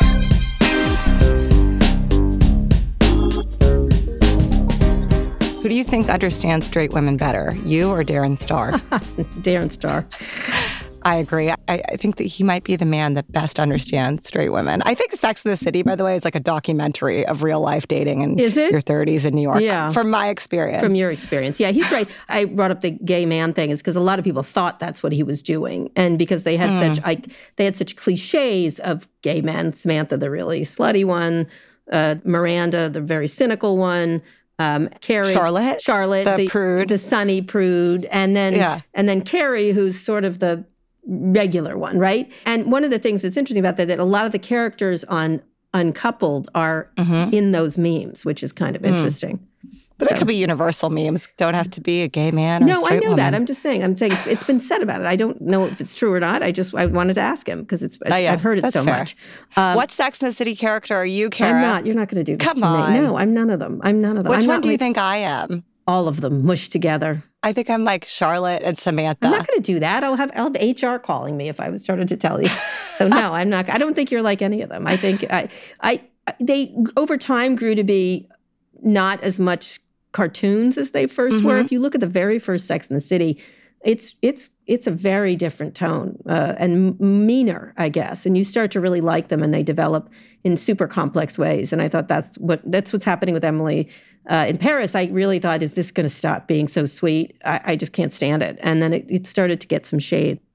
Who do you think understands straight women better, you or Darren Star? Darren Star. I agree. I, I think that he might be the man that best understands straight women. I think Sex and the City, by the way, is like a documentary of real life dating in is it? your thirties in New York. Yeah. From my experience. From your experience. Yeah, he's right. I brought up the gay man thing is because a lot of people thought that's what he was doing. And because they had mm. such I, they had such cliches of gay men, Samantha, the really slutty one, uh, Miranda, the very cynical one, Um, Carrie, Charlotte, Charlotte, the, the prude, the sunny prude, and then yeah. and then Carrie, who's sort of the regular one, right? And one of the things that's interesting about that that a lot of the characters on Uncoupled are mm-hmm. in those memes, which is kind of mm. interesting. But so. That could be universal memes. Don't have to be a gay man or no, a straight I know woman. that. I'm just saying. I'm saying it's, it's been said about it. I don't know if it's true or not. I just I wanted to ask him because it's, it's oh, yeah. I've heard it That's so fair. much. Um, what Sex and the City character are you, Kara? I'm not. You're not going to do this Come to on. me. No, I'm none of them. I'm none of them. Which I'm one not do you like, think I am? All of them mushed together. I think I'm like Charlotte and Samantha. I'm not going to do that. I'll have I'll have H R calling me if I was started to tell you. So no, I'm not. I don't think you're like any of them. I think I I they over time grew to be not as much cartoons as they first mm-hmm. were. If you look at the very first Sex and the City, it's it's it's a very different tone uh, and meaner, I guess. And you start to really like them, and they develop in super complex ways. And I thought that's what that's what's happening with Emily uh, in Paris. I really thought, is this going to stop being so sweet? I, I just can't stand it. And then it, it started to get some shade.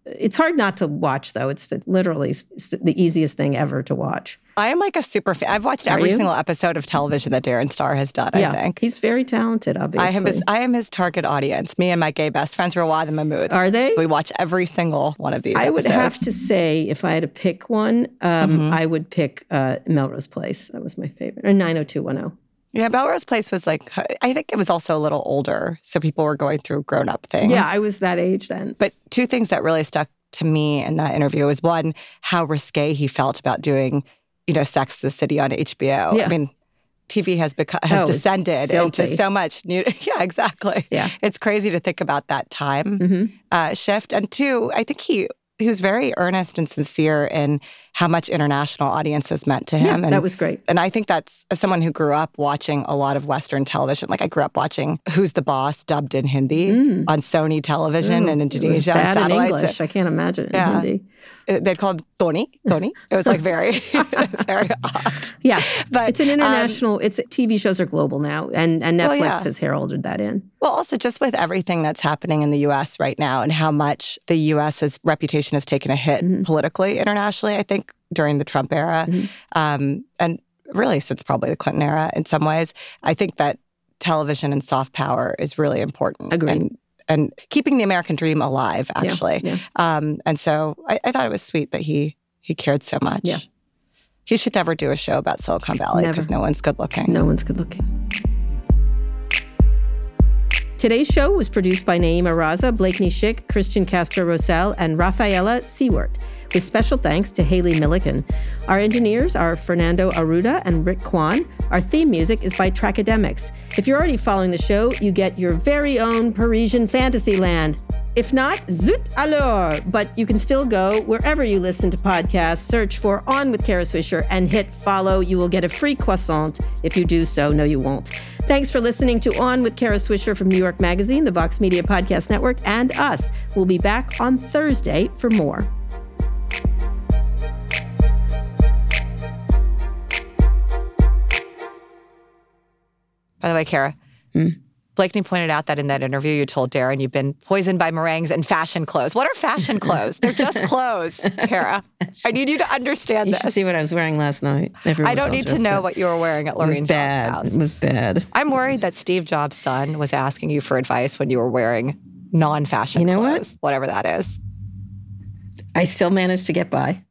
It's hard not to watch, though. It's literally the easiest thing ever to watch. I am like a super fan. I've watched every single episode of television that Darren Star has done, yeah, I think. He's very talented, obviously. I am, his, I am his target audience. Me and my gay best friends, Rawad and Mahmood. Are they? We watch every single one of these I episodes. would have to say, if I had to pick one, um, mm-hmm. I would pick uh, Melrose Place. That was my favorite. Or nine oh two one oh. Yeah, Melrose Place was like, I think it was also a little older, so people were going through grown-up things. Yeah, I was that age then. But two things that really stuck to me in that interview was, one, how risque he felt about doing, you know, Sex and the City on H B O. Yeah. I mean, T V has become has oh, descended into so much new. Yeah, exactly. Yeah, it's crazy to think about that time mm-hmm. uh, shift. And two, I think he he was very earnest and sincere in how much international audiences meant to him. Yeah, and that was great. And I think that's, as someone who grew up watching a lot of Western television, like I grew up watching Who's the Boss dubbed in Hindi mm. on Sony television mm, in Indonesia. It was bad and in English. I can't imagine it yeah. in Hindi. They'd call him Tony. Tony. It was like very, very odd. Yeah, but it's an international. Um, it's T V shows are global now, and and Netflix well, yeah. has heralded that in. Well, also just with everything that's happening in the U S right now, and how much the U S's reputation has taken a hit mm-hmm. politically, internationally. I think during the Trump era, mm-hmm. um, and really since probably the Clinton era, in some ways, I think that television and soft power is really important. Agreed. And, and keeping the American dream alive, actually. Yeah, yeah. Um, and so I, I thought it was sweet that he he cared so much. Yeah. He should never do a show about Silicon Valley because no one's good looking. No one's good looking. Today's show was produced by Naima Raza, Blakeney Schick, Christian Castro-Rosell, and Rafaela Seward, with special thanks to Haley Milliken. Our engineers are Fernando Arruda and Rick Kwan. Our theme music is by Trackademics. If you're already following the show, you get your very own Parisian Fantasyland. If not, zut alors! But you can still go wherever you listen to podcasts, search for On with Kara Swisher, and hit follow. You will get a free croissant if you do so. No, you won't. Thanks for listening to On with Kara Swisher from New York Magazine, the Vox Media Podcast Network, and us. We'll be back on Thursday for more. By the way, Kara, mm. Blakeney pointed out that in that interview you told Darren you've been poisoned by meringues and fashion clothes. What are fashion clothes? They're just clothes, Kara. I need you to understand you this. You should see what I was wearing last night. Everyone's I don't need to know what you were wearing at Lorraine Jobs' house. It was bad. I'm worried that Steve Jobs' son was asking you for advice when you were wearing non-fashion you know clothes, what? whatever that is. I still managed to get by.